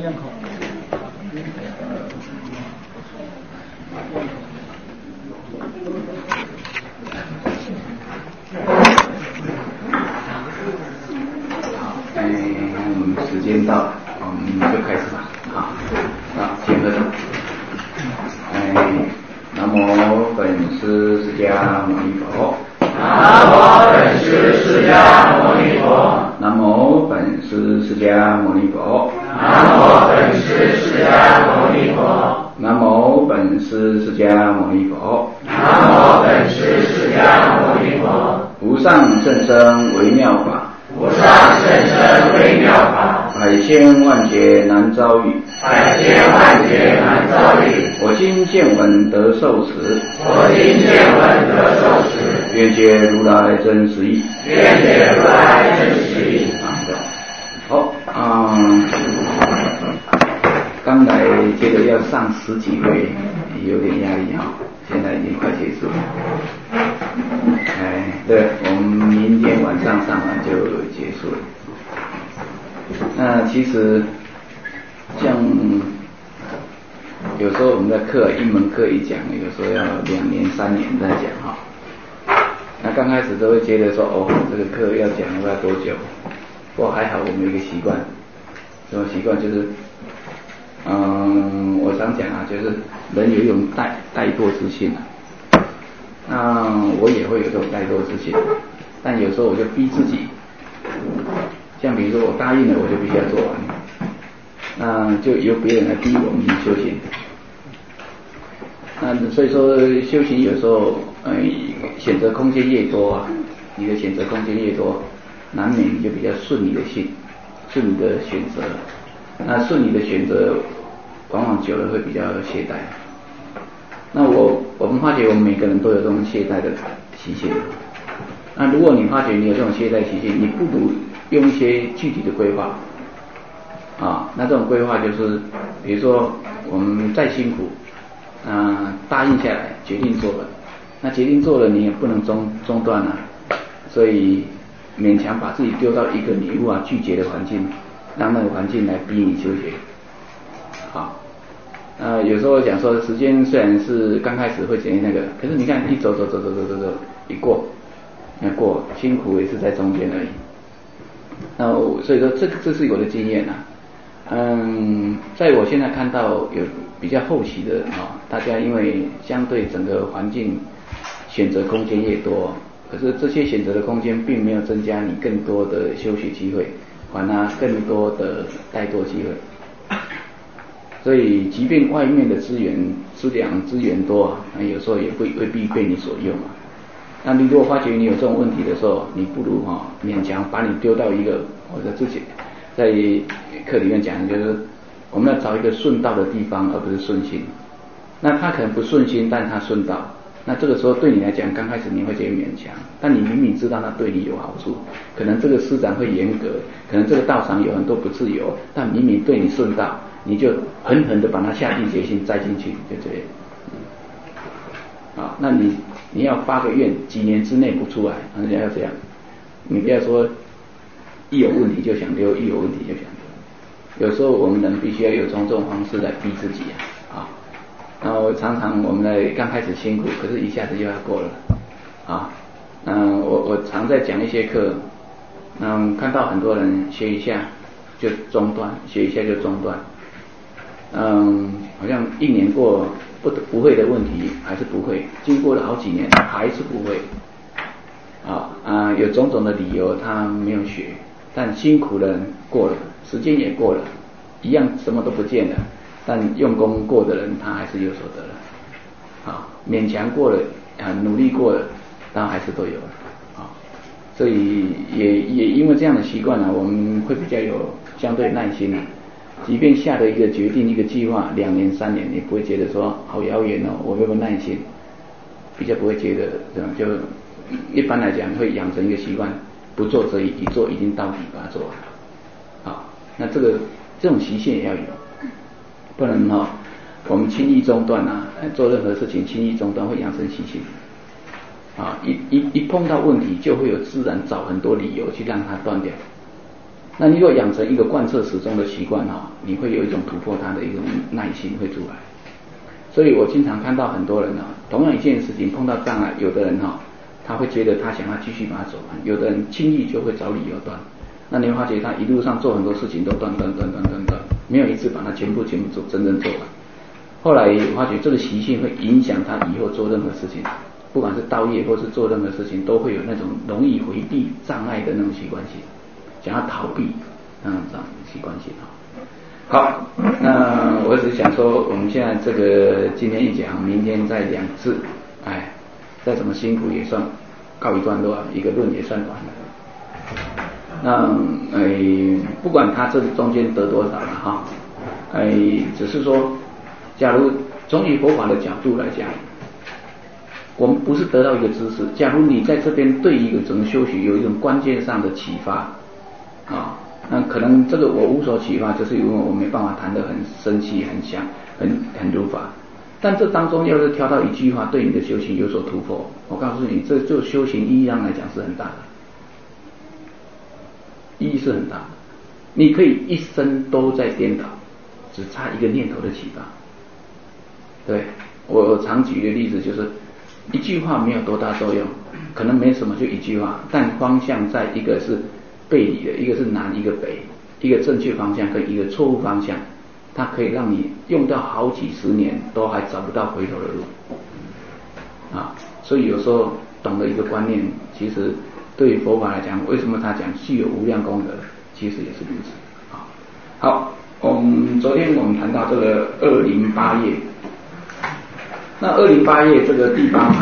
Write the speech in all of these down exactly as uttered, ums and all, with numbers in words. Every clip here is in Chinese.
认可。 哎，我们时间到了，我们就开始吧。好，啊，请合掌。哎，南无本师释迦牟尼佛。 南无本师释迦牟尼佛。 南无本师释迦牟尼佛。 南无本师释迦牟尼佛。 南无本师释迦牟尼佛。 南无本师释迦牟尼佛。 无上甚深微妙法。 无上甚深微妙法， 百千万劫难遭遇， 百千万劫难遭遇。 我今见闻得受持， 我今见闻得受持， 愿解如来真实义， 愿解如来真实义。 好，嗯，刚来接着要上十几回，有点压力哈，现在已经快结束了。哎，对，我们明天晚上上完就结束了。那其实像有时候我们的课一门课一讲，有时候要两年三年再讲哈。那刚开始都会觉得说，哦，这个课要讲不知道多久。不过还好我们有一个习惯，什么习惯就是，嗯，我常讲啊，就是人有一种怠怠惰之心啊。那我也会有这种怠惰之心，但有时候我就逼自己，像比如说我答应了，我就必须要做完，那就由别人来逼我们修行。那所以说修行有时候，呃，选择空间越多啊，你的选择空间越多，难免你就比较顺你的心，顺你的选择。那顺你的选择，往往久了会比较懈怠。那我我们发觉我们每个人都有这种懈怠的习性。那如果你发觉你有这种懈怠习性，你不如用一些具体的规划啊。那这种规划就是，比如说我们再辛苦，啊、呃，答应下来，决定做了，那决定做了你也不能中中断啊，所以勉强把自己丢到一个你无法拒绝的环境，让那个环境来逼你修学，好。呃，有时候讲说，时间虽然是刚开始会觉得那个，可是你看一走走走走走走走，一过，那过辛苦也是在中间而已。那所以说，这个这是我的经验啊。嗯，在我现在看到有比较后期的啊、哦，大家因为相对整个环境选择空间越多，可是这些选择的空间并没有增加你更多的修学机会，反而更多的怠惰机会。所以，即便外面的资源、资粮、资源多，那有时候也会未必被你所用啊。那你如果发觉你有这种问题的时候，你不如哈、哦、勉强把你丢到一个，或者之前在课里面讲，就是我们要找一个顺道的地方，而不是顺心。那他可能不顺心，但他顺道。那这个时候对你来讲，刚开始你会觉得勉强，但你明明知道他对你有好处，可能这个师长会严格，可能这个道场有很多不自由，但明明对你顺道。你就狠狠的把它下定决心栽进去，就这样。啊，那你你要发个愿，几年之内不出来，人家要这样。你不要说一有问题就想丢，一有问题就想丢。有时候我们人必须要有种种方式来逼自己啊。啊，然后常常我们在刚开始辛苦，可是一下子又要过了。啊，嗯，我我常在讲一些课，嗯，看到很多人学一下就中断，学一下就中断。嗯，好像一年过不不会的问题还是不会，经过了好几年还是不会。啊啊，有种种的理由他没有学，但辛苦的过了，时间也过了，一样什么都不见了，但用功过的人他还是有所得了。啊，勉强过了，啊努力过了，当然还是都有了。啊，所以也也因为这样的习惯呢，我们会比较有相对耐心啊。即便下了一个决定、一个计划，两年、三年，你不会觉得说好遥远哦，我没有耐心，比较不会觉得这样。就一般来讲，会养成一个习惯，不做则已，一做一定到底把它做完。好，那这个这种习性也要有，不能哈、哦，我们轻易中断啊，做任何事情轻易中断会养成习性。啊，一一一碰到问题，就会有自然找很多理由去让它断掉。 那你如果养成一个贯彻始终的习惯哈，你会有一种突破它的一种耐心会出来。所以我经常看到很多人啊，同样一件事情碰到障碍，有的人哈，他会觉得他想要继续把它走完，有的人轻易就会找理由断。那你会发觉他一路上做很多事情都断断断断断断，没有一次把它全部全部做真正做完。后来发觉这个习性会影响他以后做任何事情，不管是道业或是做任何事情，都会有那种容易回避障碍的那种习惯性，想要逃避那种习惯性。好，那我只想说，我们现在这个今天一讲，明天再两次，哎，再怎么辛苦也算告一段落，一个论也算完了。那哎，不管他这中间得多少了哈，哎，只是说，假如从以佛法的角度来讲，我们不是得到一个知识，假如你在这边对一个整个修行有一种关键上的启发啊。那可能这个我无所启发，就是因为我没办法谈得很生气、很详、很很如法。但这当中要是挑到一句话对你的修行有所突破，我告诉你，这就修行意义上来讲是很大的，意义是很大的。你可以一生都在颠倒，只差一个念头的启发。对，我常举的例子就是，一句话没有多大作用，可能没什么，就一句话，但方向在一个是背离的，一个是南，一个北，一个正确方向跟一个错误方向，它可以让你用掉好几十年都还找不到回头的路啊！所以有时候懂得一个观念，其实对于佛法来讲，为什么他讲具有无量功德，其实也是如此啊。好，我们昨天我们谈到这个二零八页，那二零八页这个地方啊。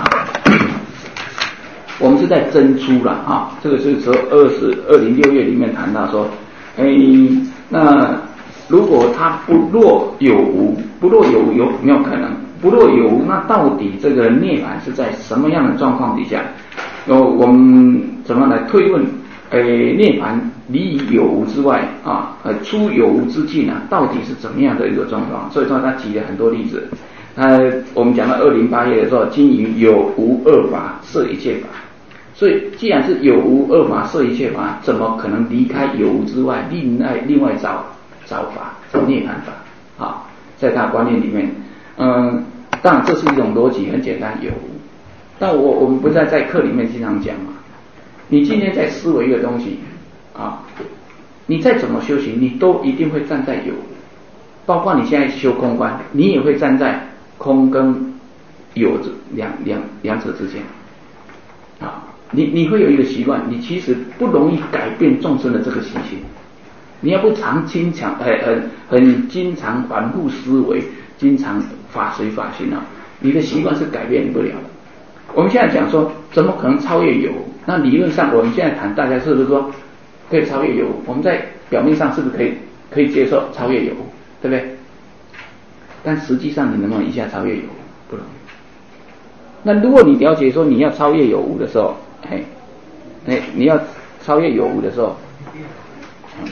我们是在珍珠了啊，这个是说二十二零六月里面谈到说，哎，那如果它不落有无，不落有无有没有可能？不落有无，那到底这个涅槃是在什么样的状况底下？哦，我们怎么来推问？哎，涅槃离有无之外啊，呃，出有无之境啊，到底是怎么样的一个状况？所以说他举了很多例子。呃，我们讲到二零八页的时候，经营有无二法摄一切法。所以，既然是有无二法摄一切法，怎么可能离开有无之外，另外另外找找法，找涅槃法啊？在他观念里面，嗯，当然这是一种逻辑，很简单，有无。但我我们不在在课里面经常讲嘛，你今天在思维一个东西啊，你再怎么修行，你都一定会站在有无，包括你现在修空观，你也会站在空跟有两两两者之间啊。你你会有一个习惯，你其实不容易改变众生的这个习性。你要不常经常很很很经常反复思维，经常法随法行啊，你的习惯是改变不了的。我们现在讲说，怎么可能超越有？那理论上我们现在谈，大家是不是说可以超越有？我们在表面上是不是可以可以接受超越有，对不对？但实际上你能不能一下超越有？不容易。那如果你了解说你要超越有无的时候，哎，哎，你要超越有无的时候，嗯，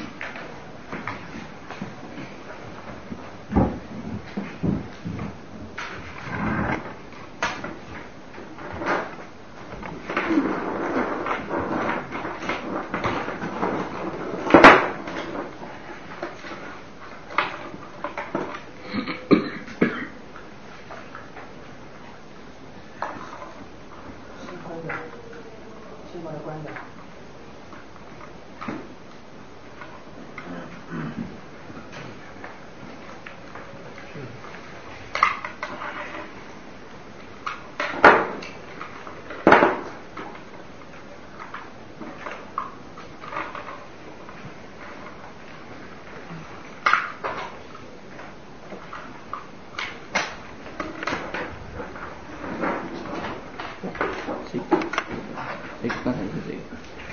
哎，刚才是这个。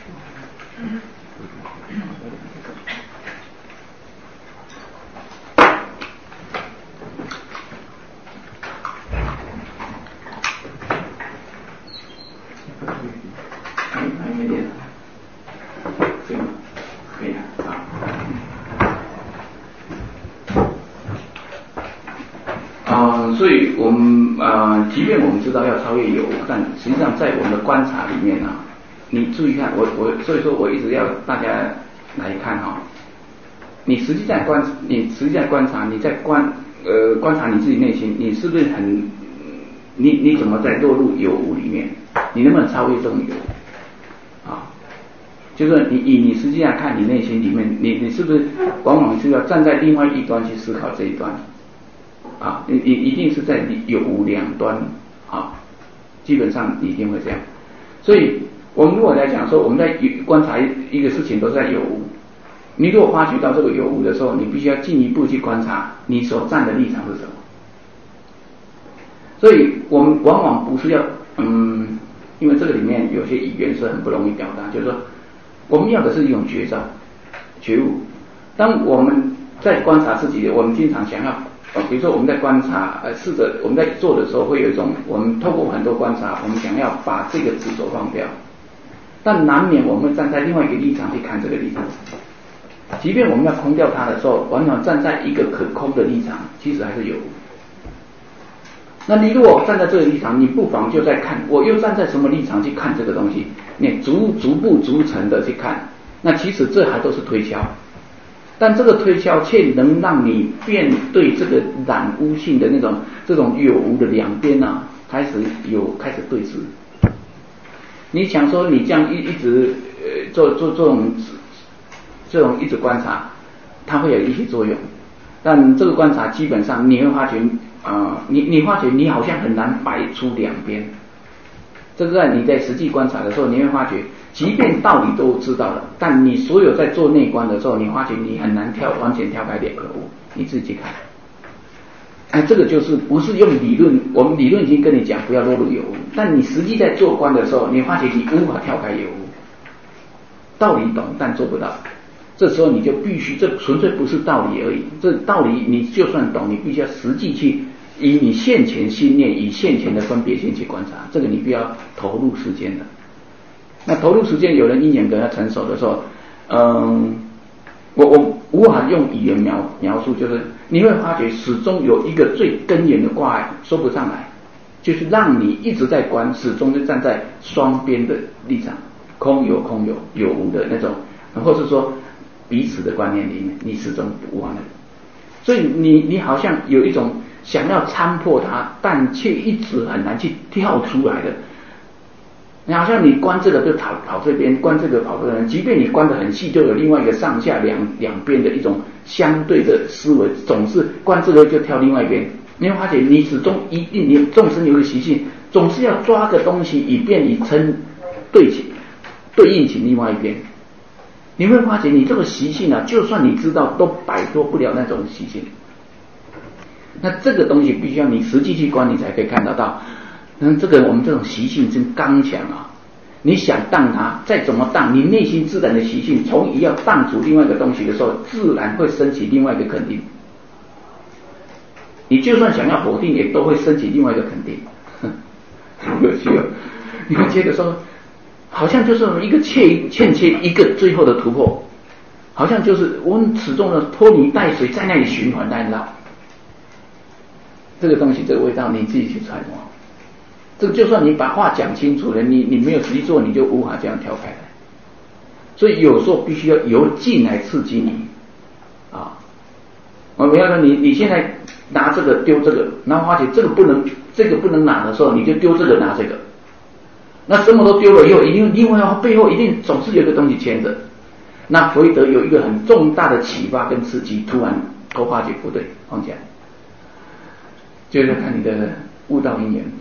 所以我们呃，即便我们知道要超越有，但实际上在我们的观察里面啊，你注意看，我我所以说我一直要大家来看哈、哦，你实际在观，你实际在观察，你在观呃观察你自己内心，你是不是很，你你怎么在落入有无里面？你能不能超越这种有无？啊，就是你以你实际上看你内心里面，你你是不是往往是要站在另外一端去思考这一端？啊，你你一定是在有无两端啊，基本上你一定会这样。所以我们如果来讲说，我们在观察一个事情都是在有无，你如果发觉到这个有无的时候，你必须要进一步去观察你所站的立场是什么。所以我们往往不是要嗯，因为这个里面有些语言是很不容易表达，就是说我们要的是一种觉照、觉悟。当我们在观察自己，我们经常想要。呃，比如说我们在观察，呃，试着我们在做的时候，会有一种我们透过很多观察，我们想要把这个执着放掉，但难免我们会站在另外一个立场去看这个立场。即便我们要空掉它的时候，往往站在一个可空的立场，其实还是有。那你如果站在这个立场，你不妨就在看，我又站在什么立场去看这个东西？你逐逐步逐层的去看，那其实这还都是推敲。但这个推敲却能让你面对这个染污性的那种这种有无的两边啊，开始有开始对峙。你想说你这样一一直呃做做这种这种一直观察，它会有一些作用，但这个观察基本上你会发觉啊、呃，你你发觉你好像很难摆出两边。这个在你在实际观察的时候，你会发觉，即便道理都知道了，但你所有在做内观的时候，你发觉你很难跳完全跳开两个无，你自己去看。哎，这个就是不是用理论，我们理论已经跟你讲不要落入有无，但你实际在做观的时候，你发觉你无法跳开有无，道理懂但做不到，这时候你就必须，这纯粹不是道理而已，这道理你就算懂，你必须要实际去。以你现前信念，以现前的分别心去观察，这个你必要投入时间的。那投入时间，有人因缘跟他成熟的时候，嗯，我我无法用语言描描述，就是你会发觉始终有一个最根源的挂碍说不上来，就是让你一直在观，始终就站在双边的立场，空有空有有无的那种，或是说彼此的观念里面，你始终无法的。所以你你好像有一种。想要参破它，但却一直很难去跳出来的。你好像你观这个就跑跑这边，观这个跑这边，即便你观得很细，就有另外一个上下两两边的一种相对的思维，总是观这个就跳另外一边。你会发现，你始终一定，你众生有一个习性，总是要抓个东西，以便你称对起对应起另外一边。你会发现，你这个习性啊，就算你知道，都摆脱不了那种习性。那这个东西必须要你实际去观，你才可以看得到。嗯，这个我们这种习性真刚强啊！你想荡它，再怎么荡，你内心自然的习性，从一要荡出另外一个东西的时候，自然会升起另外一个肯定。你就算想要否定，也都会升起另外一个肯定。很有趣哦！你看接着说，好像就是一个欠欠缺一个最后的突破，好像就是我们始终的拖泥带水在那里循环在绕。这个东西，这个味道你自己去揣摩。这个就算你把话讲清楚了，你你没有实际做，你就无法这样跳开来。所以有时候必须要由静来刺激你啊！我不要说你你现在拿这个丢这个，然后发觉这个不能这个不能拿的时候，你就丢这个拿这个。那什么都丢了以后，一定另外背后一定总是有一个东西牵着。那弗洛伊德有一个很重大的启发跟刺激，突然都发觉不对，放下。就是看你的悟道因缘，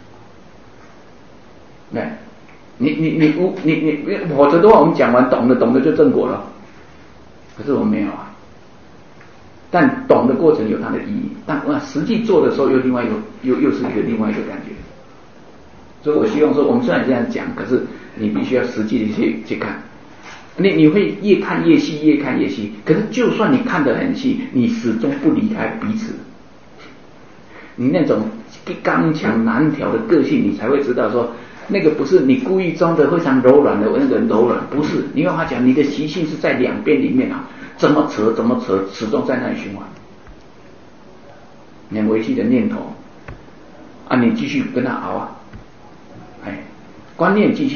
对，你你你悟你你，否则的话，我们讲完懂的懂的就正果了。可是我们没有啊，但懂的过程有它的意义，但哇，实际做的时候又另外一个又又是一个另外一个感觉。所以我希望说，我们虽然这样讲，可是你必须要实际的去去看。你你会越看越细，越看越细。可是就算你看得很细，你始终不离开彼此。你那种刚强难调的个性，你才会知道说，那个不是你故意装的非常柔软的那个柔软，不是。你跟他讲，你的习性是在两边里面啊，怎么扯怎么扯，始终在那里循环。你维系的念头啊，你继续跟他熬啊，哎，观念继续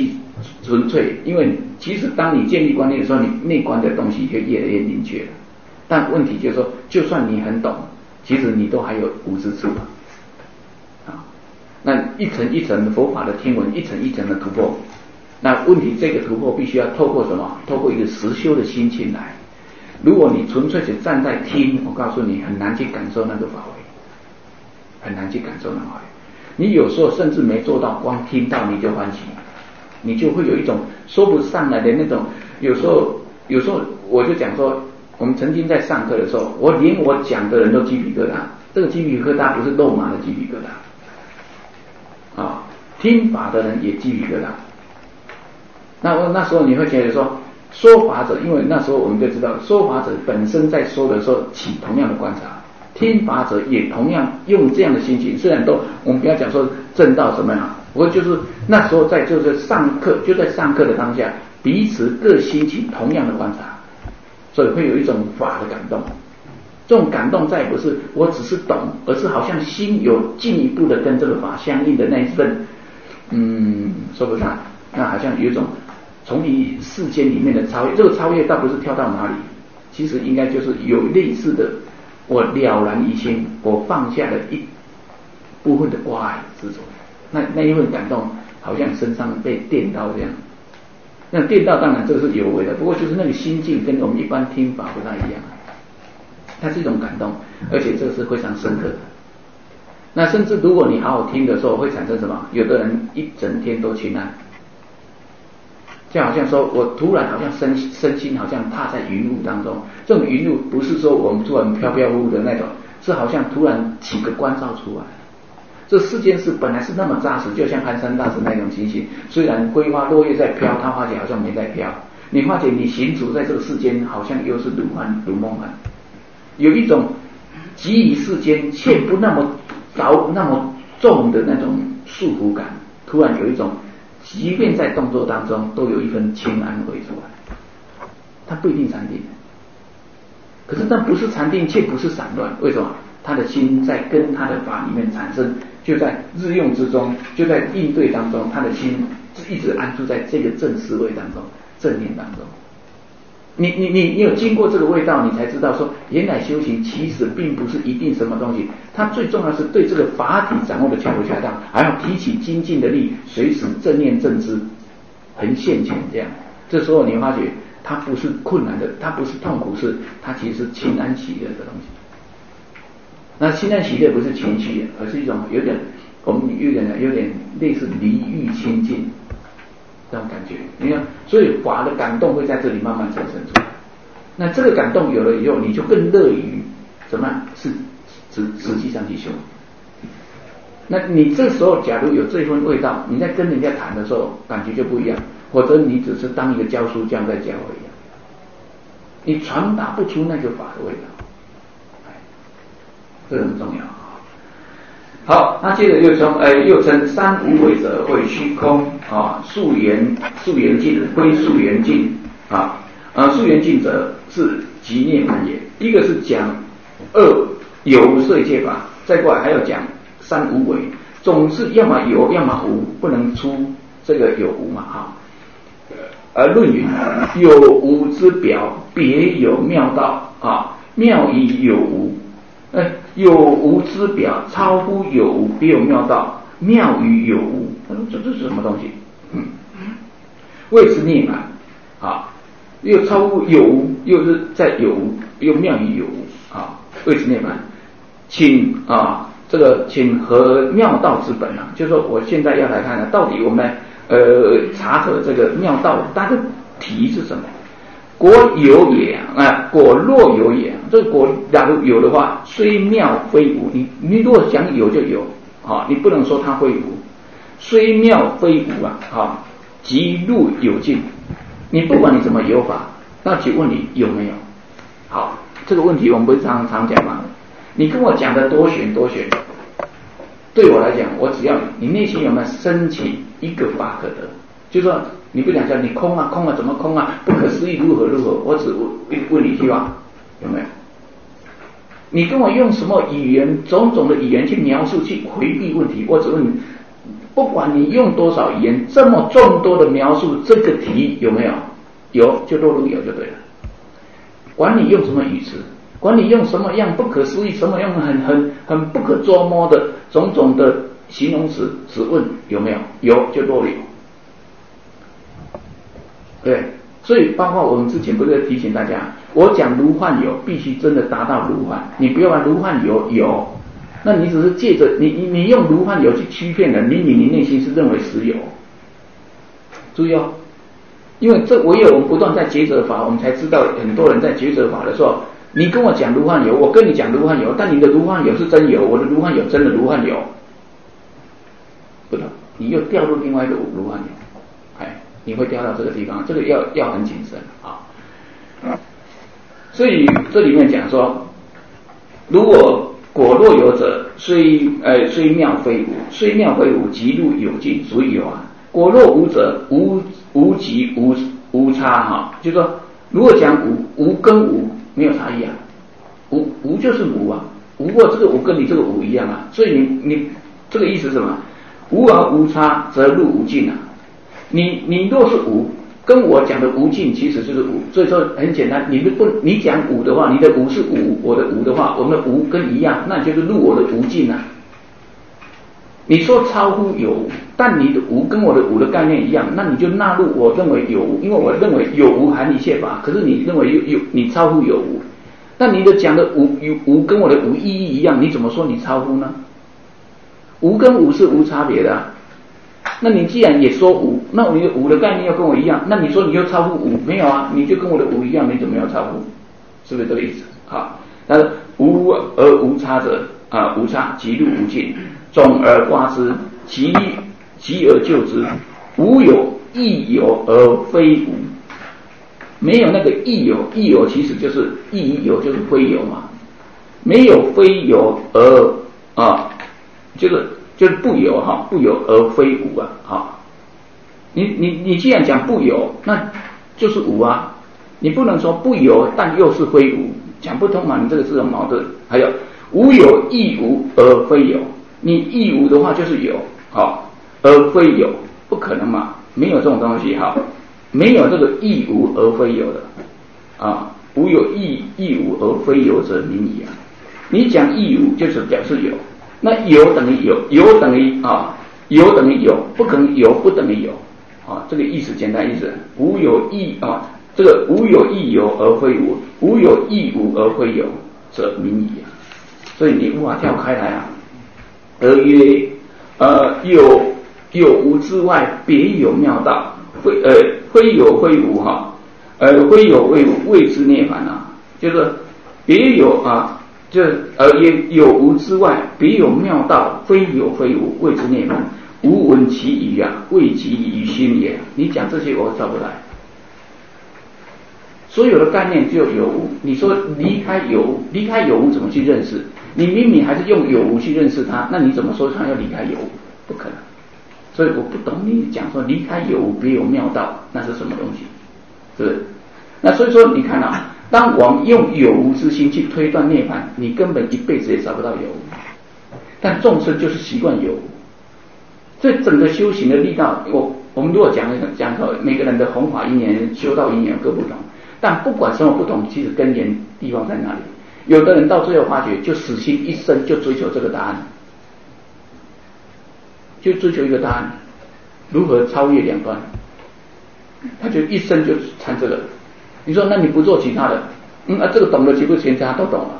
纯粹，因为其实当你建立观念的时候，你内观的东西就越来越明确了。但问题就是说，就算你很懂，其实你都还有无知处啊。那一层一层的佛法的听闻，一层一层的突破。那问题这个突破必须要透过什么？透过一个实修的心情来。如果你纯粹只站在听，我告诉你很难去感受那个法味，很难去感受那个法味。你有时候甚至没做到，光听到你就欢喜，你就会有一种说不上来的那种。有时候，有时候我就讲说，我们曾经在上课的时候，我连我讲的人都鸡皮疙瘩。这个鸡皮疙瘩不是肉麻的鸡皮疙瘩啊，听法的人也鸡皮疙瘩。那我那时候你会觉得说，说法者，因为那时候我们就知道，说法者本身在说的时候起同样的观察，听法者也同样用这样的心情。虽然都我们不要讲说正道什么样，不过就是那时候在就是上课，就在上课的当下，彼此各心情同样的观察，所以会有一种法的感动。这种感动再不是我只是懂，而是好像心有进一步的跟这个法相应的那一份，嗯，说不上，那好像有一种从你世间里面的超越。这个超越倒不是跳到哪里，其实应该就是有类似的，我了然于心，我放下了一部分的挂碍执着，那那一份感动好像身上被电到这样。那电到当然这是有为的，不过就是那个心境跟我们一般听法不太一样，它是一种感动，而且这是非常深刻的。那甚至如果你好好听的时候，会产生什么？有的人一整天都清安，就好像说我突然好像身身心好像踏在云雾当中。这种云雾不是说我们突然飘飘忽忽的那种，是好像突然起个关照出来。这世间事本来是那么扎实，就像寒山大师那种情形，虽然桂花落叶在飘，他发觉好像没在飘。你发觉你行走在这个世间，好像又是如幻如梦幻，有一种给予世间却不那么高那么重的那种束缚感，突然有一种即便在动作当中都有一份清安回出来。它不一定禅定，可是那不是禅定，却不是散乱。为什么？他的心在跟他的法里面产生，就在日用之中，就在应对当中，他的心一直安住在这个正思维当中，正念当中。你你你你有经过这个味道，你才知道说，原来修行其实并不是一定什么东西，它最重要是对这个法体掌握的恰如恰当，还要提起精进的力，随时正念正知，很现前这样。这时候你发觉，它不是困难的，它不是痛苦，是它其实是清安喜乐的东西。那清安喜乐不是情绪，而是一种有点我们有点有点类似离欲清净这种感觉。你看，所以法的感动会在这里慢慢产生出来。那这个感动有了以后，你就更乐于怎么样？是实实际上去修。那你这时候假如有这份味道，你在跟人家谈的时候，感觉就不一样。或者你只是当一个教书匠在教而已，你传达不出那个法的味道。这很重要。好，那接着又称，呃，又称三无为者谓虚空啊，溯源溯源尽归溯源尽啊，呃，溯源尽者是即涅槃也。一个是讲二有无色一切法，再过来还要讲三无为，总是要么有，要么无，不能出这个有无嘛哈。而论云有无之表，别有妙道啊，妙于有无。呃，有无之表超乎有无，别有妙道，妙于有无。他说这这是什么东西？嗯，谓之涅槃啊，又超乎有无，又是在有无，又妙于有无啊，谓之涅槃。请啊，这个请合妙道之本啊，就是说我现在要来看看，到底我们呃查核这个妙道它的题是什么？果有也啊，果若有也，这个果假如有的话，虽妙非无。你你如果想有就有啊，你不能说它非无。虽妙非无啊，啊，即入有尽。你不管你怎么有法，那请问你有没有？好，这个问题我们不是常常讲吗？你跟我讲的多玄多玄，对我来讲，我只要你内心有没有升起一个法可得，就是说。你不讲讲你空啊空啊怎么空啊不可思议如何如何，我只问你一句话，有没有？你跟我用什么语言种种的语言去描述去回避问题，我只问你不管你用多少语言，这么众多的描述这个题有没有？有就落入有就对了。管你用什么语词，管你用什么样不可思议，什么样很很很不可捉摸的种种的形容词，只问有没有？有就落入有。对，所以包括我们之前不是提醒大家，我讲如幻有，必须真的达到如幻，你不要玩如幻有有，那你只是借着你你你用如幻有去欺骗人，你你你内心是认为实有。注意哦，因为这唯有我们不断在抉择法，我们才知道很多人在抉择法的时候，你跟我讲如幻有，我跟你讲如幻有，但你的如幻有是真有，我的如幻有真的如幻有，不懂，你又掉入另外一个如幻有，哎。你会掉到这个地方，这个要要很谨慎啊。所以这里面讲说，如果果若有者，虽呃虽妙非无，虽妙非无，即入有尽，属于有啊。果若无者，无无即无无差哈、啊，就是说，如果讲无，无跟无没有差异啊，无无就是无啊，无过这个无跟你这个无一样啊，所以你你这个意思是什么？无而无差，则入无尽啊。你你若是无，跟我讲的无尽其实就是无，所以说很简单，你不你讲无的话，你的无是无，我的无的话，我们的无跟一样，那就是入我的无尽啊。你说超乎有无，但你的无跟我的无的概念一样，那你就纳入我认为有无，因为我认为有无含一切法，可是你认为有有你超乎有无，但你的讲的无有无跟我的无意义一样，你怎么说你超乎呢？无跟无是无差别的啊。那你既然也说无，那你的无的概念要跟我一样，那你说你又超乎无，没有啊？你就跟我的无一样，你怎么要超乎？是不是这个意思？好，但是无而无差者啊，无差即入无尽，总而刮之，即即而就之，无有亦有而非无，没有那个亦有，亦有其实就是亦有就是非有嘛，没有非有而啊，就是。就是不有哈，不有而非无啊，哈。你你你既然讲不有，那就是无啊。你不能说不有但又是非无，讲不通嘛，你这个是有矛盾。还有无有亦无而非有，你亦无的话就是有，好，而非有，不可能嘛，没有这种东西哈，没有这个亦无而非有的啊，无有亦亦无而非有者名矣啊。你讲亦无就是表示有。那有等于有，有等于啊，有等于有，不可能有不等于有啊，这个意思简单意思，无有亦啊，这个无有亦有而非无，无有亦无而非有者名矣啊，所以你无法跳开来啊。而曰呃有有无之外，别有妙道，非呃非有非无哈，呃非有非无谓之涅槃啊，就是别有啊。就而曰有无之外，别有妙道，非有非无，谓之涅槃。无闻其语啊，谓其于心也。你讲这些我找不来。所有的概念只有有无，你说离开有无，离开有无怎么去认识？你明明还是用有无去认识它，那你怎么说它要离开有无？不可能。所以我不懂你讲说离开有无，别有妙道，那是什么东西？是不是？那所以说你看啊。当我们用有无之心去推断涅槃，你根本一辈子也找不到有无。但众生就是习惯有无，所以整个修行的力道，我我们如果讲讲说每个人的弘法因缘、修道因缘各不同，但不管什么不同，其实根源地方在哪里？有的人到最后发觉，就死心一生就追求这个答案，就追求一个答案，如何超越两端，他就一生就缠这个。你说那你不做其他的，嗯啊，这个懂得其不其他都懂了，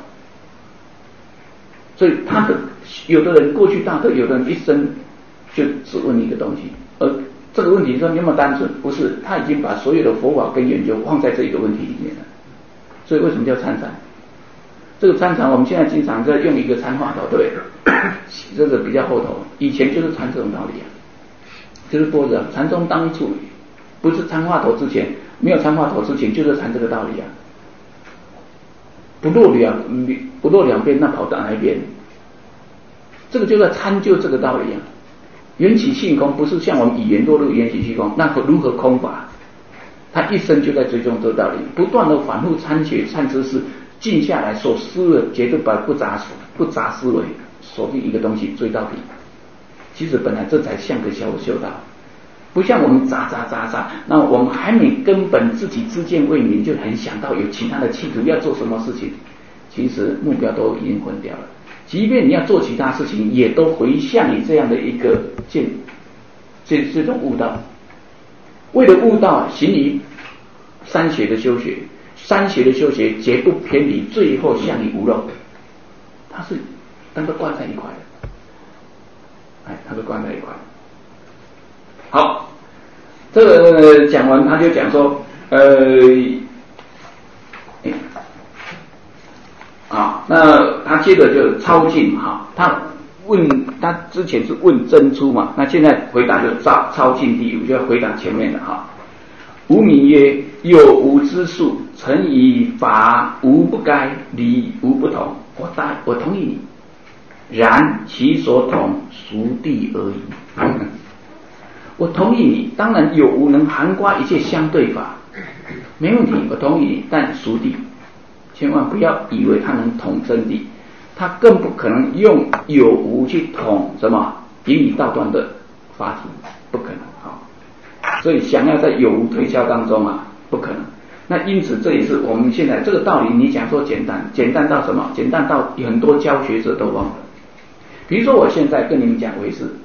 所以他的有的人过去大德，有的人一生就只问一个东西，而这个问题说你有没有单纯？不是，他已经把所有的佛法跟研究放在这一个问题里面了。所以为什么叫参禅？这个参禅我们现在经常在用一个参话头，对不对？这个比较后头，以前就是参这种道理啊，就是多着禅中当一处，不是参话头之前。没有参话头之前，就是谈这个道理啊。不落两不落两边，那跑到哪一边？这个就在参究这个道理啊。缘起性空不是像我们语言落入缘起性空，那如何空法？他一生就在追踪这个道理，不断的反复参学、参知识，静下来所思的绝对把不杂不杂思维锁定一个东西追到底。 其实本来这才像个小修道，不像我们杂杂杂杂，那我们还没根本自己自见未明，就很想到有其他的企图要做什么事情，其实目标都已经混掉了。即便你要做其他事情，也都回向你这样的一个见这这种悟道。为了悟道，行于三学的修学，三学的修学绝不偏离，最后向你无漏，它是当作贯在一块的，哎，它是贯在一块。好，这个讲完，他就讲说，呃，啊，那他接着就超进哈，他问他之前是问真出嘛，那现在回答就超超进第五，就要回答前面的哈。吾名曰：有无之术，诚以法无不该，理无不同。我答，我同意你。然其所同，孰地而已。我同意你，当然有无能涵盖一切相对法，没问题，我同意你，但孰地？千万不要以为他能统真理，他更不可能用有无去统什么引以道断的法体，不可能啊！所以想要在有无推敲当中啊，不可能。那因此这也是我们现在这个道理，你讲说简单，简单到什么？简单到很多教学者都忘了。比如说我现在跟你们讲唯识，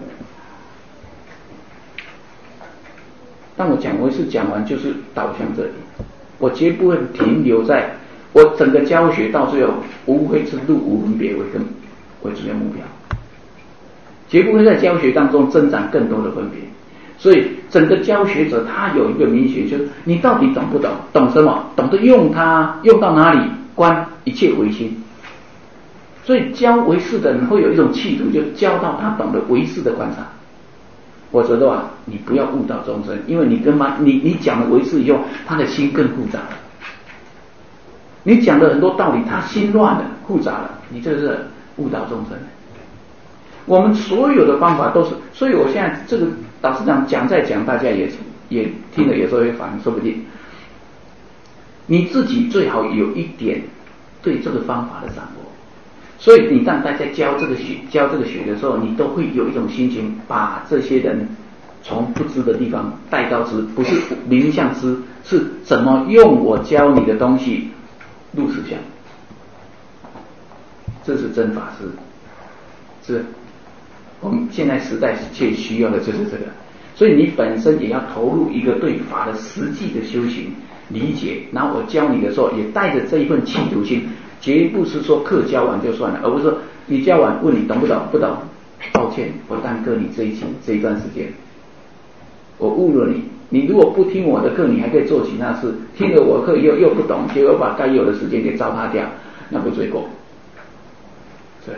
当我讲唯识讲完就是导向这里，我绝不会停留在我整个教学到最后无非是入无分别为根为主要目标，绝不会在教学当中增长更多的分别。所以整个教学者他有一个明显，就是你到底懂不懂？懂什么？懂得用它，用到哪里？观一切唯心。所以教唯识的人会有一种企图，就教到他懂得唯识的观察。否则的话，你不要误导众生，因为你跟他你你讲了唯识以后，他的心更复杂了。你讲的很多道理，他心乱了，复杂了，你这是误导众生。我们所有的方法都是，所以我现在这个导师长讲再讲，大家也也听了，有时候会烦，说不定。你自己最好有一点对这个方法的掌握。所以你当大家教这个学教这个学的时候，你都会有一种心情，把这些人从不知的地方带到知，不是名相知，是怎么用我教你的东西入实相，这是真法师，是我们现在时代最需要的就是这个。所以你本身也要投入一个对法的实际的修行理解，然后我教你的时候也带着这一份企图心，绝不是说课教完就算了，而不是说你教完问你懂不懂，不懂，抱歉，我耽搁你这一期这一段时间，我误了你。你如果不听我的课，你还可以做其他事；听了我的课又又不懂，结果把该有的时间给糟蹋掉，那不罪过。是。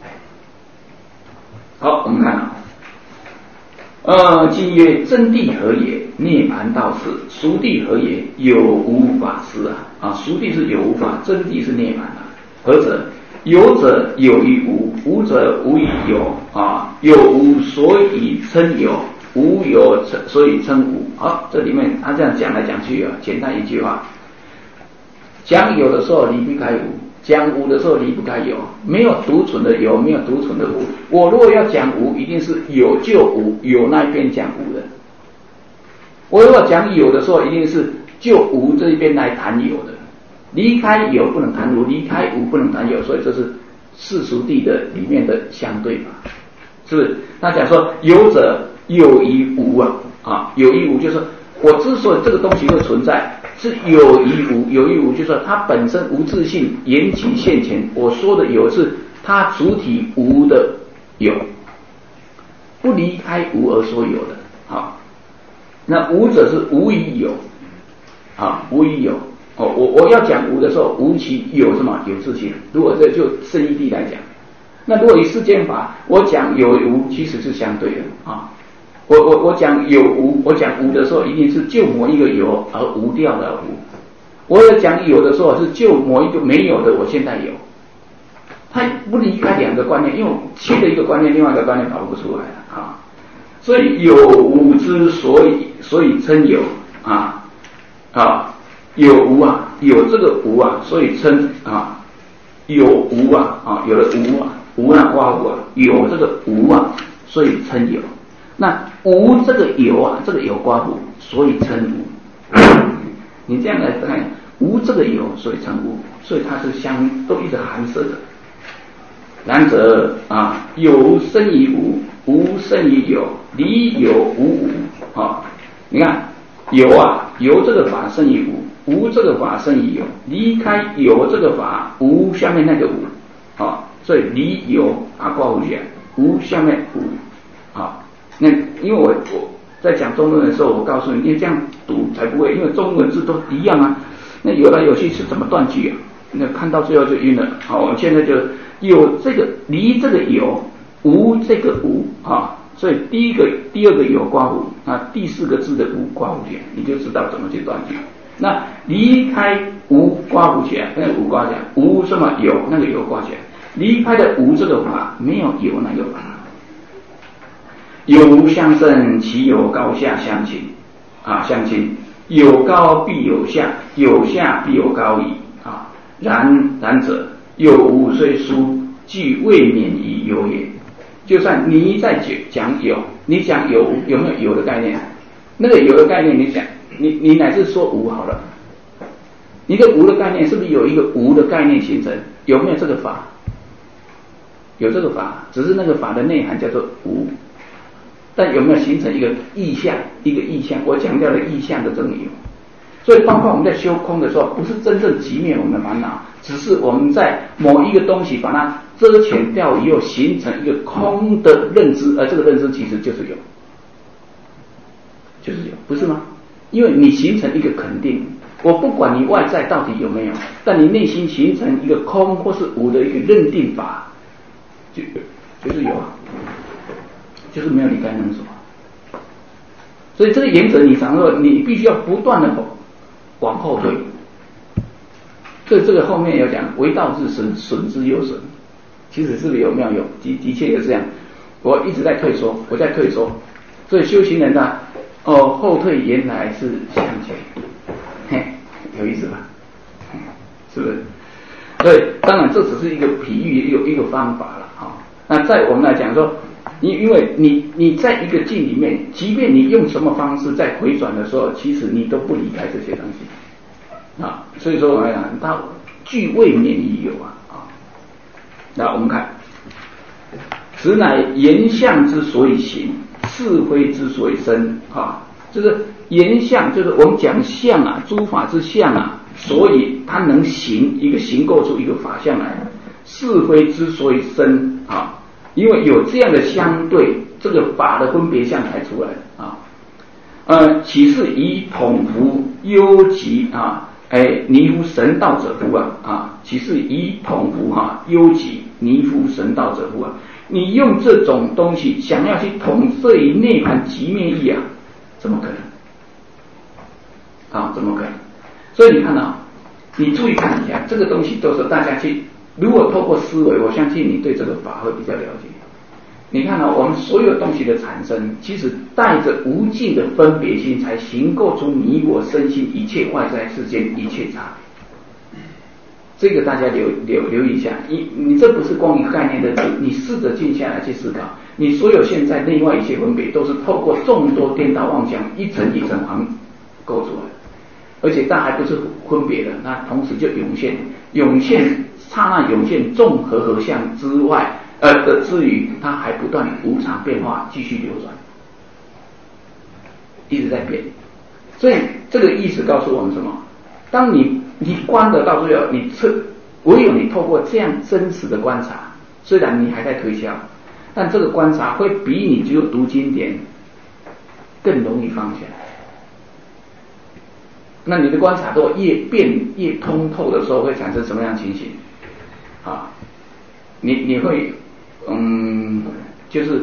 好，我们看啊，呃，今曰真谛何也？涅槃道是。孰谛何也？有无法师啊！啊，孰谛是有无法，真谛是涅槃啊。何者？有者有于无，无者无于有啊。有无所以称有，无有所以称无。好，这里面他这样讲来讲去啊，简单一句话：讲有的时候离不开无，讲无的时候离不开有。没有独存的有，没有独存的无。我如果要讲无，一定是有就无，有那一边讲无的。我如果讲有的时候，一定是就无这一边来谈有的。离开有不能谈无，离开无不能谈有，所以这是世俗谛的里面的相对法，是不是？他讲说有者有于无啊，啊，有于无就是说我之所以这个东西会存在，是有于无，有于无就是说它本身无自性，缘起现前。我说的有是它主体无的有，不离开无而说有的。好，那无者是无于有，啊，无于有。哦，我我要讲无的时候，无其有什么有自性。如果这就圣义谛来讲，那如果以世间法，我讲有无其实是相对的啊。我我我讲有无，我讲无的时候，一定是就某一个有而无掉的无。我要讲有的时候，是就某一个没有的我现在有。它不离开两个观念，因为切了一个观念，另外一个观念跑不出来了啊。所以有无之所以所以称有啊啊。有无啊，有这个无啊，所以称啊有无啊啊，有了无啊，无啊花无啊，有这个无啊， 所以称有。那无这个有啊，这个有刮胡，所以称无。你这样来看，无这个有，所以称无，所以它是相都一直含摄着。然则啊，有生于无，无生于有，离有无无啊。你看有啊，有这个法生于无，无这个法生于有，离开有这个法，无下面那个无啊，所以离有啊刮胡起，无下面无啊。那因为我我在讲中文的时候，我告诉你，因为这样读才不会，因为中文字都一样啊。那有来有去是怎么断句啊？那看到最后就晕了。好，我们现在就有这个离这个有，无这个无啊，所以第一个、第二个有刮胡，那第四个字的无刮胡起来，你就知道怎么去断句。那离开无刮胡起来，那个无刮起来，无什么有那个有刮起来，离开的无这个法，没有有那个法。有无相生，其有高下相亲啊，相亲。有高必有下，有下必有高矣啊。然然者，有无虽殊，俱未免于有也。就算你在讲有，你讲有有没有有的概念？那个有的概念，你讲你你乃至说无好了，你的无的概念是不是有一个无的概念形成？有没有这个法？有这个法，只是那个法的内涵叫做无。但有没有形成一个意象？一个意象，我强调了意象的这种有。所以包括我们在修空的时候，不是真正击灭我们的烦恼，只是我们在某一个东西把它遮遣掉以后，形成一个空的认知，而这个认知其实就是有，就是有，不是吗？因为你形成一个肯定，我不管你外在到底有没有，但你内心形成一个空或是无的一个认定法，就就是有啊。就是没有离开能所，所以这个原则你常说，你必须要不断的往后退。这这个后面有讲，为道至损，损之又损。其实是不是有没有用？的的确有这样。我一直在退缩，我在退缩。所以修行人呢，哦，后退原来是向前，嘿，有意思吧？是不是？所以当然这只是一个比喻，一个一个方法了啊。那在我们来讲说。你因为你你在一个境里面，即便你用什么方式在回转的时候，其实你都不离开这些东西啊。所以说我们讲，它俱未免于有啊啊。那我们看，此乃言相之所以行，是非之所以生啊。就是言相，就是我们讲相啊，诸法之相啊，所以它能行一个行构出一个法相来。是非之所以生啊。因为有这样的相对，这个法的分别相才出来啊。呃，岂是以统服忧急啊？哎，尼夫神道者夫啊啊！岂是以统服哈忧急尼夫神道者夫啊？你用这种东西想要去统摄于内涵极灭义啊，怎么可能？啊，怎么可能？所以你看啊，你注意看一下，这个东西都是大家去。如果透过思维，我相信你对这个法会比较了解。你看啊，我们所有东西的产生，其实带着无尽的分别心，才形构出你我身心一切外在世间一切差别。这个大家留留留意一下，你你这不是光一个概念的字，你试着静下来去思考，你所有现在内外一切分别，都是透过众多颠倒妄想一层一层行构出来的，而且但还不是分别的，那同时就涌现涌现。刹那涌现众合合相之外，呃的之余，它还不断无常变化，继续流转，一直在变。所以这个意思告诉我们什么？当你你观得到最后，你测唯有你透过这样真实的观察，虽然你还在推销，但这个观察会比你只有读经典更容易放下。那你的观察如果越变越通透的时候，会产生什么样的情形？啊，你你会，嗯，就是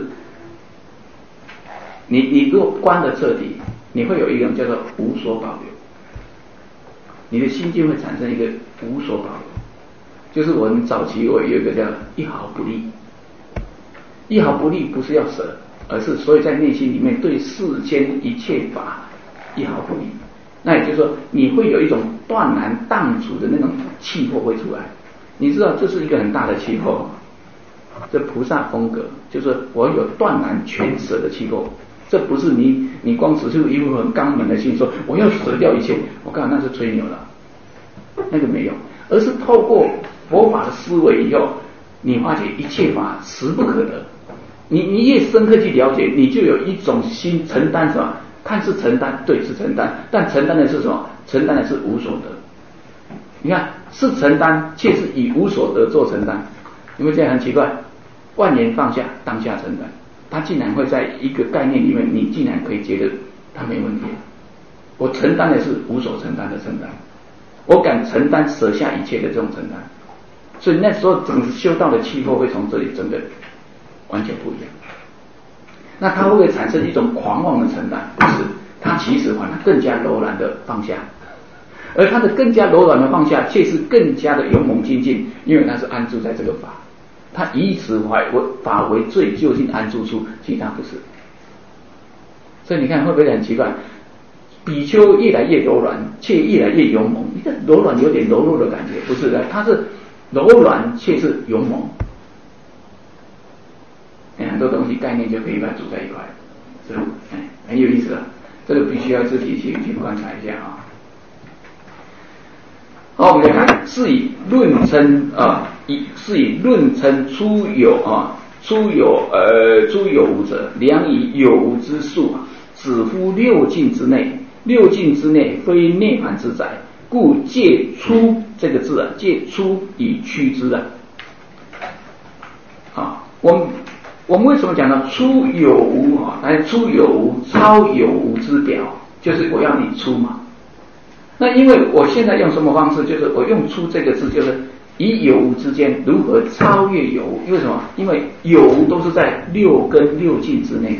你你如果观得彻底，你会有一种叫做无所保留，你的心境会产生一个无所保留，就是我们早期我有一个叫一毫不利，一毫不利不是要舍，而是所以在内心里面对世间一切法一毫不利，那也就是说你会有一种断然荡除的那种气魄会出来。你知道这是一个很大的气候， 这菩萨风格就是我有断然全舍的气魄。这不是你你光只是一副很刚猛的心说我要舍掉一切，我告诉你那是吹牛了，那个没有，而是透过佛法的思维以后，你发觉一切法实不可得。你你越深刻去了解，你就有一种心承担什么？看似承担，对，是承担，但承担的是什么？承担的是无所得。你看，是承担，却是以无所得做承担，有没有这样很奇怪？万年放下，当下承担，他竟然会在一个概念里面，你竟然可以觉得他没问题。我承担的是无所承担的承担，我敢承担舍下一切的这种承担，所以那时候整个修道的气候会从这里真的完全不一样。那它会不会产生一种狂妄的承担？不是，它其实反而更加柔软的放下，而它的更加柔软的放下，却是更加的勇猛精进，因为它是安住在这个法，它以此为法为最究竟安住处，其他不是。所以你看会不会很奇怪？比丘越来越柔软，却越来越勇猛。你这柔软有点柔弱的感觉，不是的，它是柔软却是勇猛。很多东西概念就可以把它组在一块，是吧？哎，很有意思的，这个必须要自己去去观察一下啊。好，我们来看，是以论称啊，以是以论称出有啊，出有呃出有无者，量以有无之数啊，只乎六境之内，六境之内非涅槃之载，故借出这个字啊，借出以驱之啊。啊，我们。我们为什么讲呢？出有无啊，来出有无，超有无之表，就是我要你出嘛。那因为我现在用什么方式？就是我用出这个字，就是以有无之间如何超越有无？为什么？因为有无都是在六根六境之内的，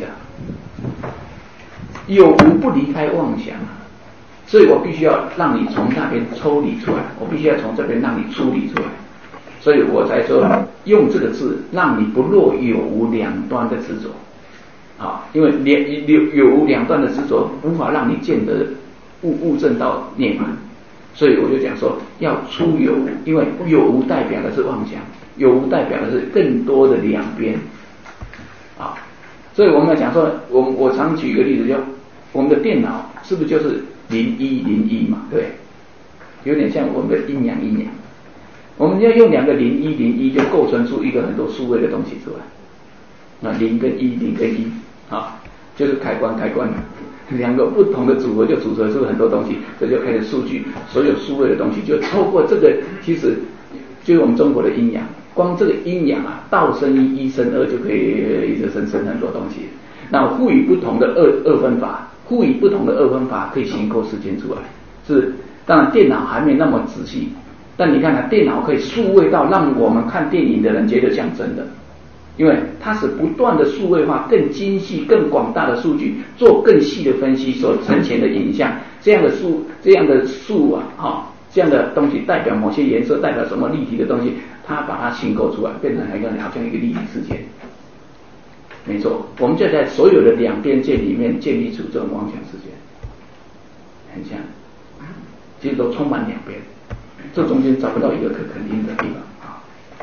有无不离开妄想，所以我必须要让你从那边抽离出来，我必须要从这边让你出离出来。所以我才说用这个字，让你不落有无两端的执着，啊，因为有有无两端的执着无法让你见得悟悟证到涅槃，所以我就讲说要出有无，因为有无代表的是妄想，有无代表的是更多的两边，啊，所以我们要讲说，我我常举一个例子，就我们的电脑是不是就是零一零一嘛，对，有点像我们的阴阳阴阳。我们要用两个零一零一就构成出一个很多数位的东西出来，那零跟一，零跟一啊，就是开关开关，两个不同的组合就组合出很多东西，这就开始数据，所有数位的东西就透过这个，其实就是我们中国的阴阳，光这个阴阳啊，道生一，一生二就可以一直生生很多东西。那赋予不同的二二分法，赋予不同的二分法可以形构时间出来，是当然电脑还没那么仔细。但你看看，电脑可以数位到让我们看电影的人觉得像真的，因为它是不断的数位化，更精细、更广大的数据，做更细的分析所呈现的影像，这样的数、这样的数啊，哈、哦，这样的东西代表某些颜色，代表什么立体的东西，它把它形构出来，变成一个好像一个立体世界。没错，我们就在所有的两边界里面建立出这种妄想世界，很像，其实都充满两边。这中间找不到一个可肯定的地方啊。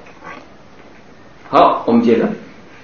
好，我们接着，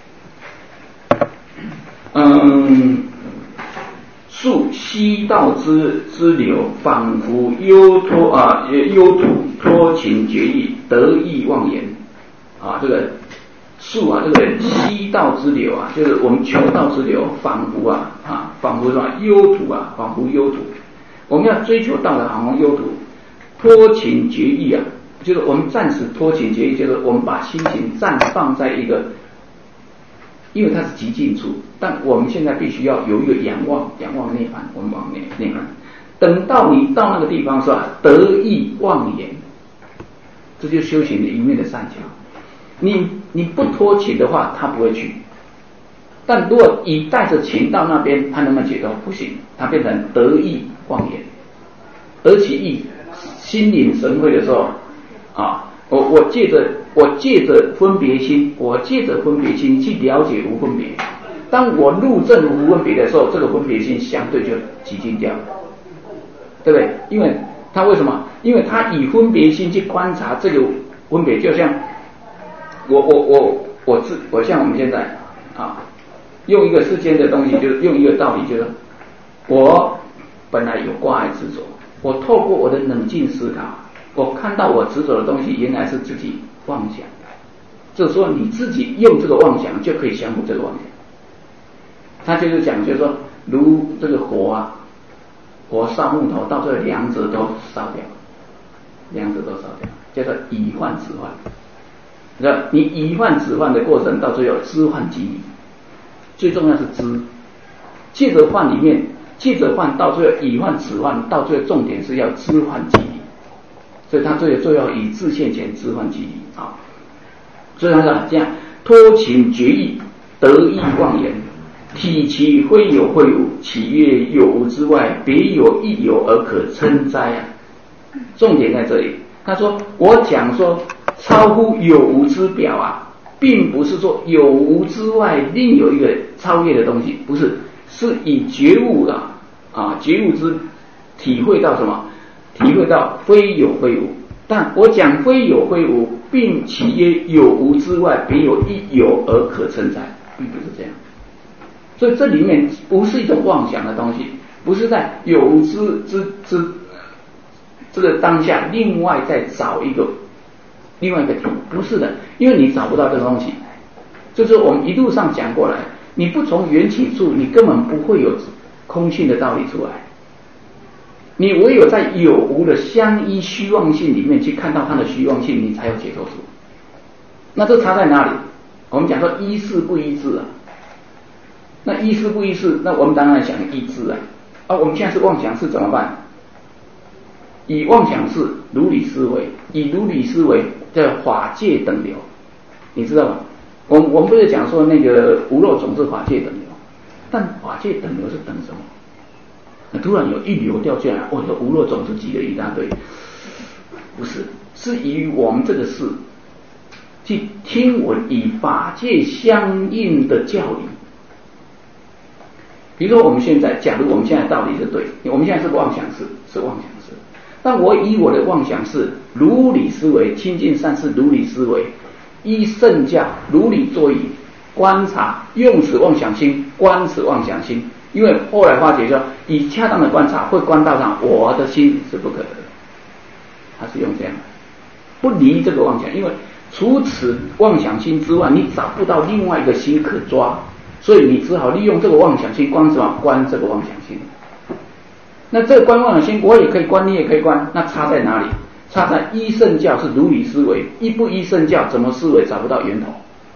嗯，溯西道之之流，仿佛悠脱啊，悠土脱情决意，得意妄言啊。这个溯啊，这个西道之流啊，就是我们求道之流，仿佛啊啊，仿佛什么悠土啊，仿佛悠土。我们要追求道的，好像悠土。脱情决意啊，就是我们暂时脱情决意，就是我们把心情暂放在一个，因为它是极尽处，但我们现在必须要有一个仰望，仰望涅槃，我们往内涅槃。等到你到那个地方是吧，得意妄言，这就是修行的一面的善巧。你你不脱情的话，他不会去。但如果你带着情到那边，他能不能解脱？不行，他变成得意妄言，得其意。心领神会的时候啊，我我借着我借着分别心，我借着分别心去了解无分别。当我入证无分别的时候，这个分别心相对就极尽掉，对不对？因为他为什么？因为他以分别心去观察这个分别，就像我我我我自我像我们现在啊，用一个世间的东西，就是用一个道理，就是我本来有挂碍执着，我透过我的冷静思考，我看到我执着的东西原来是自己妄想，就是说你自己用这个妄想就可以降服这个妄想。他就是讲，就是说如这个火啊，火烧木头，到最后两者都烧掉，两者都烧掉，叫做以幻止幻。那你以幻止幻的过程，到最后知幻即离，最重要是知。借着幻里面，借着幻到最后以幻止幻，到最后重点是要知幻即离。所以他最后最后以自现前知幻即离啊。所以他说这样脱情决意，得意妄言，体其非有非无，岂曰有无之外，别有亦有而可称哉啊？重点在这里。他说我讲说超乎有无之表啊，并不是说有无之外另有一个超越的东西，不是，是以觉悟啊啊觉悟之体会到什么？体会到非有非无。但我讲非有非无，并其曰有无之外，别有亦有而可称哉，并不是这样。所以这里面不是一种妄想的东西，不是在有无之之之这个当下另外再找一个另外一个体，不是的，因为你找不到这个东西。就是我们一路上讲过来，你不从缘起处，你根本不会有空性的道理出来。你唯有在有无的相依虚妄性里面去看到它的虚妄性，你才有解脱处。那这差在哪里？我们讲说依事不依智啊。那依事不依事，那我们当然想依智啊。啊，我们现在是妄想式怎么办？以妄想式如理思维，以如理思维叫法界等流，你知道吗？我们我们不是讲说那个无漏种子法界等流，但法界等流是等什么？那突然有一流掉下来，哦，这无漏种子挤了一大堆，不是，是以我们这个事去听闻以法界相应的教理。比如说我们现在，假如我们现在道理是对，我们现在是妄想式，是妄想式，但我以我的妄想式如理思维，亲近善事如理思维，依圣教如理作意，观察用此妄想心观此妄想心，因为后来发觉说，以恰当的观察会观到上我的心是不可得的，他是用这样的，不离这个妄想，因为除此妄想心之外，你找不到另外一个心可抓。所以你只好利用这个妄想心观什么？观这个妄想心。那这个观妄想心，我也可以观，你也可以观，那差在哪里？差在依圣教是如理思维，依不依圣教怎么思维找不到源头。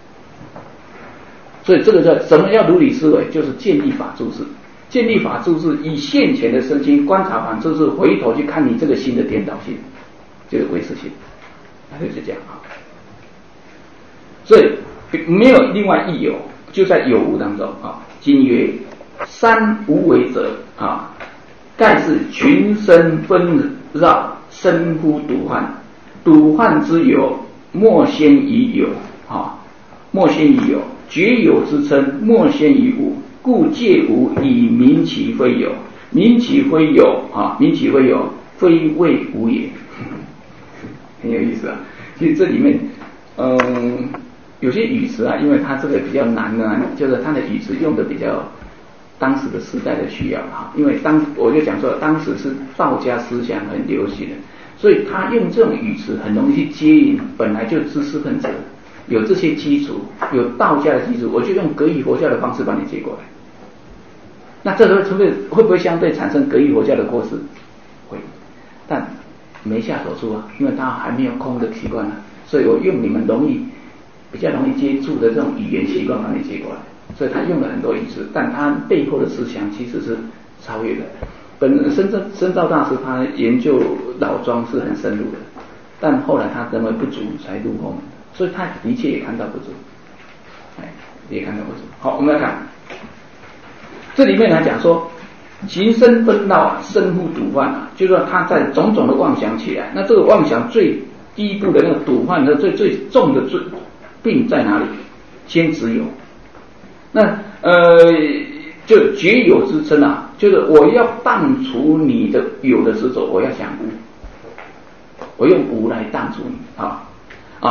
所以这个叫什么叫如理思维？就是建立法注释，建立法注释以现前的身心观察法注释，回头去看你这个心的颠倒性，就是唯识性，那就是这样啊。所以没有另外亦有。就在有无当中啊，今曰三无为者啊，盖是群生纷扰，生乎笃幻。笃幻之有，莫先于有啊，莫先于有。觉有之称，莫先于无。故借无以明其非有，明其非有啊，明其非有，非谓无也。很有意思啊，其实这里面，嗯。有些语词啊，因为它这个比较难呢，就是它的语词用的比较当时的时代的需要哈。因为当我就讲说，当时是道家思想很流行的，所以他用这种语词很容易去接引本来就知识分子，有这些基础，有道家的基础，我就用格义佛教的方式把你接过来。那这时候除非会不会相对产生格义佛教的过失？会，但没下手术啊，因为他还没有空的习惯啊，所以我用你们容易。比较容易接触的这种语言习惯把你接过来，所以他用了很多语词，但他背后的思想其实是超越的。本深圳深造大师他研究老庄是很深入的，但后来他认为不足才入后门，所以他的确也看到不足，哎，也看到不足。好，我们来看这里面来讲说，形生纷扰啊，生乎笃幻啊，就是说他在种种的妄想起来，那这个妄想最低部的那个笃幻的最最重的最。病在哪里？先只有，那呃，就觉有之称啊，就是我要荡除你的有的执着，我要想无，我用无来荡除你啊啊。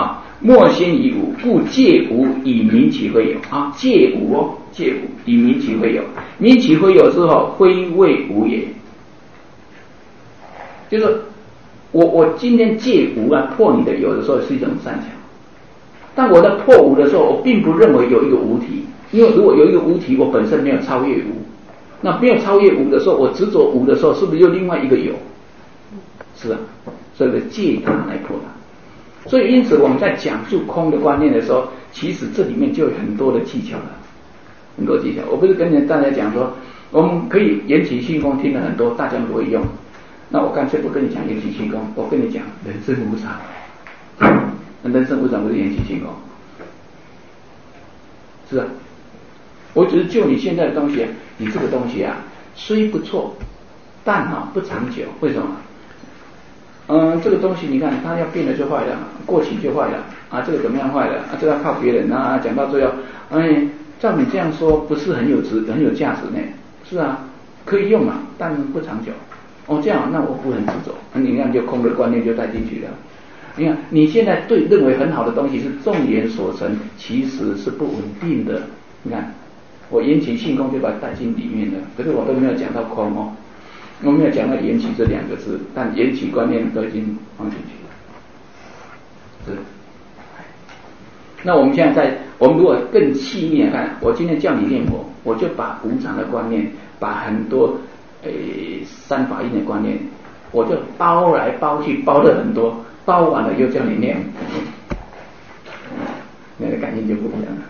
莫先以无，故借无以明其非有啊！借无哦，借无以明其非有，明其非有之后，非谓无也。就是我我今天借无啊，破你的有的时候是一种善巧，但我在破无的时候，我并不认为有一个无体，因为如果有一个无体，我本身没有超越无，那没有超越无的时候，我执着无的时候，是不是又另外一个有？是啊，所以借它来破它。所以因此我们在讲述空的观念的时候，其实这里面就有很多的技巧了，很多技巧。我不是跟大家讲说，我们可以缘起性空听了很多，大家不会用。那我干脆不跟你讲缘起性空，我跟你讲人生无常。人生无常不是缘起性空，是啊。我只是就你现在的东西啊，你这个东西啊虽不错，但啊不长久。为什么？嗯，这个东西你看，它要变了就坏了，过期就坏了啊！这个怎么样坏了啊？这个要靠别人啊！讲到最后，哎，照你这样说，不是很有值、很有价值呢？是啊，可以用啊，但不长久。哦，这样，那我不很执着。你看，就空的观念就带进去了。你看，你现在对认为很好的东西是众缘所成，其实是不稳定的。你看，我缘起性空就把它带进里面了，可是我都没有讲到空哦。我没有讲到缘起这两个字，但缘起观念都已经放进去了。是。那我们现在在，我们如果更细腻来看，我今天叫你念佛，我就把无常的观念，把很多诶三法印的观念，我就包来包去，包了很多，包完了又叫你念，那个感应就不一样了。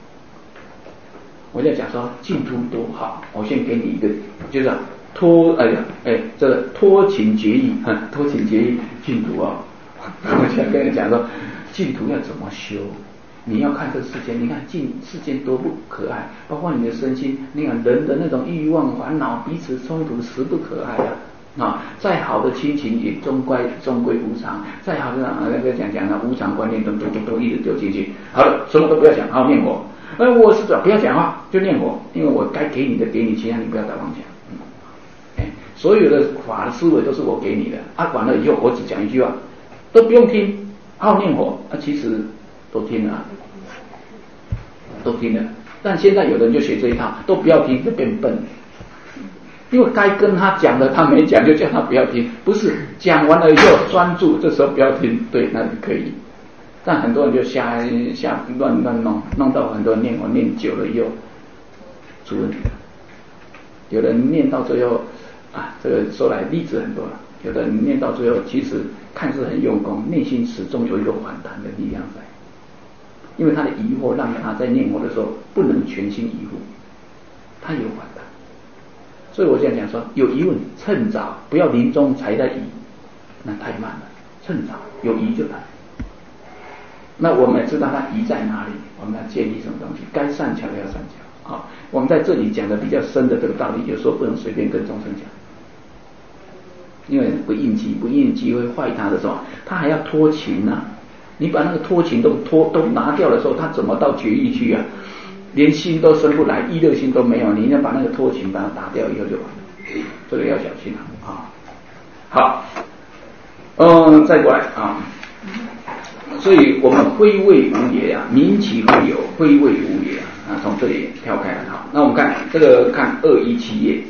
我就讲说净土多好，我先给你一个，就是。脱哎呀哎，这个脱情决意，脱情决意净土啊！我想跟你讲说，净土要怎么修？你要看这世间，你看净世间多不可爱，包括你的身心，你看人的那种欲望烦恼彼此冲突，实不可爱啊！啊，再好的亲情也终归终归无常，再好的那个讲讲啊无常观念都都都都一直丢进去。好了，什么都不要讲，好念佛。呃，我是不要讲话，就念佛，因为我该给你的给你，其他你不要打妄讲。所有的法的思维都是我给你的啊，完了以后我只讲一句话，都不用听，好念佛啊，其实都听了，都听了。但现在有人就学这一套，都不要听，就变笨。因为该跟他讲的他没讲，就叫他不要听，不是讲完了以后专注，这时候不要听，对，那就可以。但很多人就瞎瞎乱乱弄，弄到很多人念佛念久了以后出问题了。有人念到最后。啊，这个说来例子很多了。有的人念到最后，其实看似很用功，内心始终有一个反弹的力量在，因为他的疑惑让他在念佛的时候不能全心疑惑，他有反弹。所以我这样讲说，有疑问趁早，不要临终才在疑，那太慢了。趁早有疑就来。那我们知道他疑在哪里，我们要建立什么东西，该善巧的要善巧啊。我们在这里讲的比较深的这个道理，有时候不能随便跟众生讲。因为不应机，不应机会坏他的时候，他还要脱情啊！你把那个脱情都脱都拿掉的时候，他怎么到决意去啊？连心都生不来，意乐心都没有，你要把那个脱情把它打掉以后就完了，这个要小心啊！好，嗯，再过来啊，所以我们非谓无也啊，明其非有，非谓无也啊，从这里跳开了。好，那我们看这个看二一七页。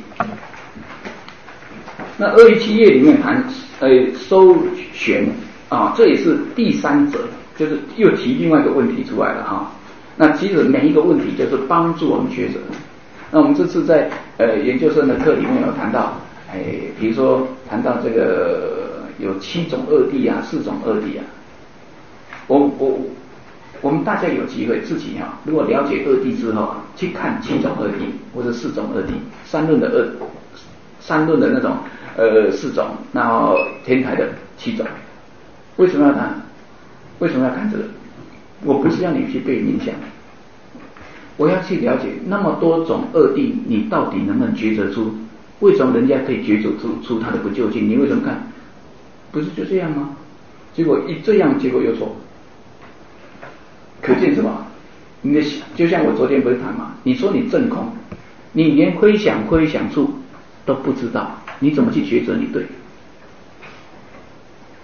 那二一七页里面谈呃收玄啊，这也是第三者，就是又提另外一个问题出来了哈。那其实每一个问题就是帮助我们学者。那我们这次在呃研究生的课里面有谈到，哎，比如说谈到这个有七种二谛啊，四种二谛啊。我我我们大家有机会自己哈、啊，如果了解二谛之后啊，去看七种二谛或者四种二谛，三论的二三论的那种。呃，四种，然后天台的七种，为什么要谈？为什么要看这个？我不是让你去背冥想，我要去了解那么多种二谛，你到底能不能抉择出？为什么人家可以抉择出出他的不究竟？你为什么看？不是就这样吗？结果一这样，结果又错，可见什么？你的就像我昨天不是谈嘛？你说你证空，你连亏想亏想处都不知道。你怎么去抉择？你对，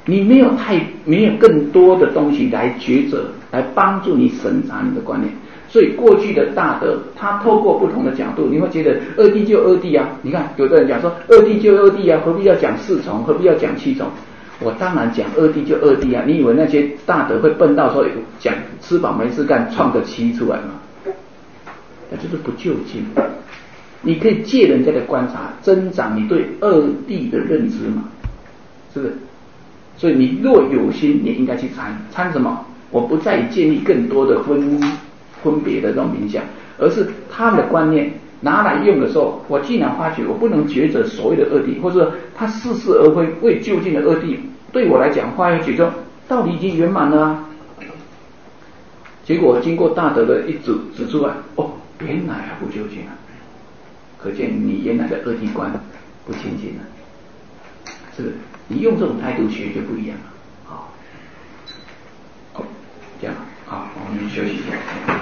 你没有太没有更多的东西来抉择，来帮助你审查你的观念。所以过去的大德，他透过不同的角度，你会觉得二谛就二谛啊。你看，有的人讲说二谛就二谛啊，何必要讲四重，何必要讲七重？我当然讲二谛就二谛啊。你以为那些大德会笨到说讲吃饱没事干，创个七出来吗？那就是不究竟。你可以借人家的观察，增长你对二谛的认知嘛，是不是？所以你若有心，你应该去参参什么？我不再建立更多的分分别的这种冥想，而是他的观念拿来用的时候，我既然发觉我不能抉择所谓的二谛，或者他似是而非未究竟的二谛，对我来讲化要觉得道理已经圆满了啊。结果经过大德的一指指出来，哦，原来还不究竟啊，可见你原来的二谛观不清净了，是不是？你用这种态度学就不一样了。好，这样好，我们休息一下。